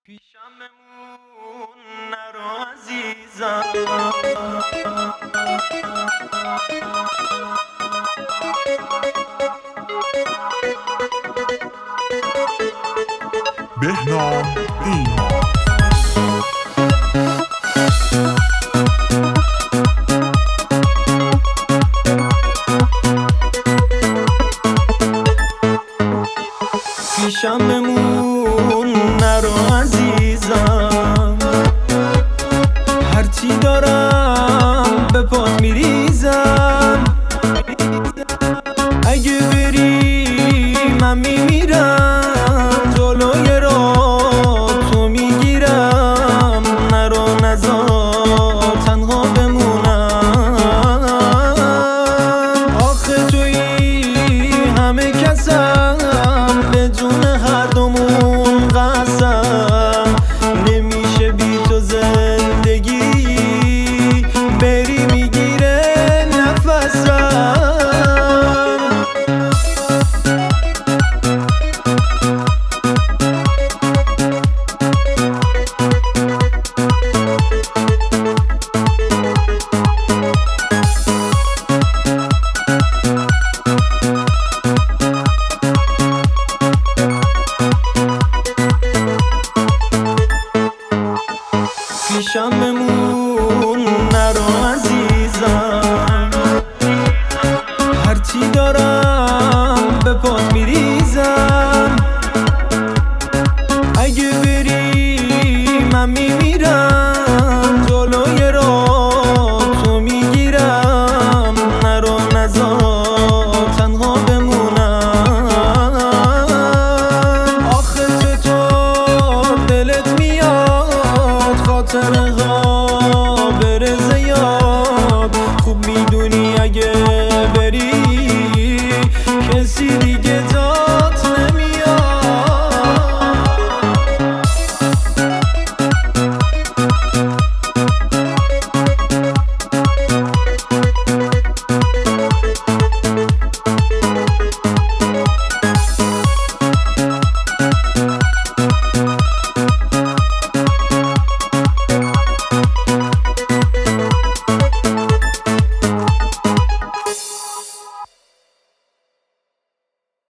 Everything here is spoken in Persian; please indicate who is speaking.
Speaker 1: پیشم بمون نرو عزیزم.
Speaker 2: بهنام ایمان
Speaker 1: پیشم بمون نرو عزیزم، هرچی دارم به پات میریزم. اگه بری من میمیرم، جلوی راه تو میگیرم. نرو نذار تنها بمونم، آخه تویی همه کسم، بدون هر دومون قسم. نمیشه بی تو زندگی، بری میگیره نفسم. پیشم بمون نرو عزیزم، هرچی دارم به پات میریزم. اگه بری من میمیرم، جلوی راه تو میگیرم. نرو نذار تنها بمونم، آخه چطور دلت میاد خاطرها بره زیاد. خوب میدونی اگه بری کسی دیگه